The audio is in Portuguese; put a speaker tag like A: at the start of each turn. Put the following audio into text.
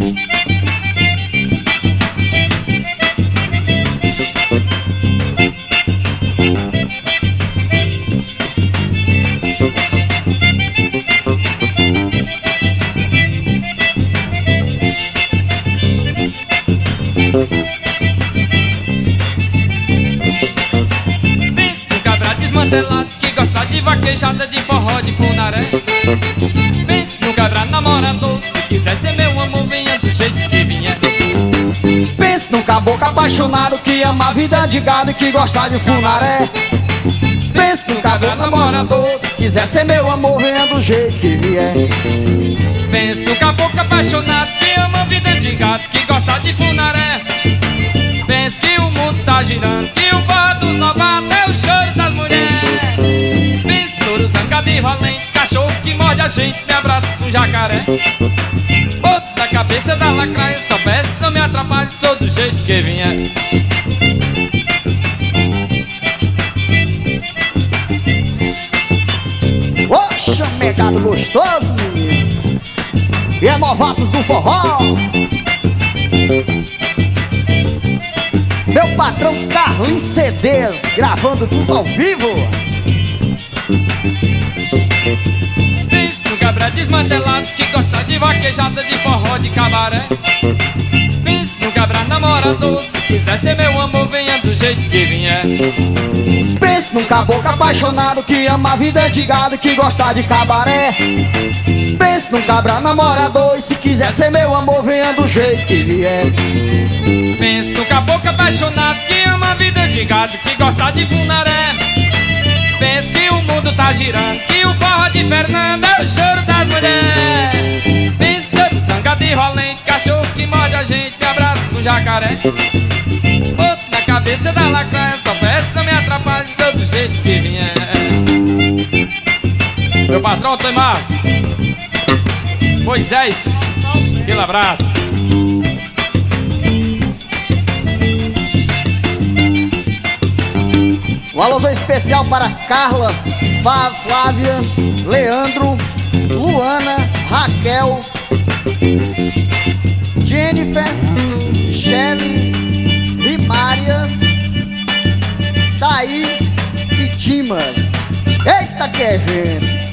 A: Que gosta de vaquejada, de forró, de funaré. Pense no cabra namorador, se quiser ser meu amor, venha do jeito que vier.
B: Pense num caboclo apaixonado que ama a vida de gado e que gosta de funaré. Pense num cabra namorador, se quiser ser meu amor, venha do jeito que vier.
A: Pense no caboclo apaixonado que ama a vida de gado, que gosta de funaré. Pense que o mundo tá girando, que o forró dos novatos é o choro das mulheres. Pense touro zangado e valente, cachorro que morde a gente, me abraça com jacaré. Outro da cabeça da lacraia, só peço, não me atrapalhe, sou do jeito que vier.
B: Oxa, megado gostoso, menino. E é novatos do forró. Meu patrão Carlinhos CDs, gravando tudo ao vivo.
A: Pense no cabra desmantelado que gosta de vaquejada, de forró, de cabaré. Pense no cabra namorador, se quiser ser meu amor, venha do jeito que vier.
B: Pense num caboclo apaixonado que ama a vida de gado e que gosta de cabaré. Pense num cabra namorador e se quiser ser meu amor, venha do jeito que vier.
A: Pense no caboclo apaixonado que ama a vida de gado, que gosta de funaré. Pense que o mundo tá girando, que o forró de Fernando é o choro das mulheres. Pense todo zangado e valente, cachorro que morde a gente, me abraça com jacaré. Outro na cabeça da lacraia, só peço, não me atrapalhe, sou do jeito que vier. Meu patrão Temar Moisés, aquele abraço.
B: Um alôzão especial para Carla, Flávia, Leandro, Luana, Raquel, Jennifer, Shelly, Rimária, Thaís e Dimas. Eita que é gente!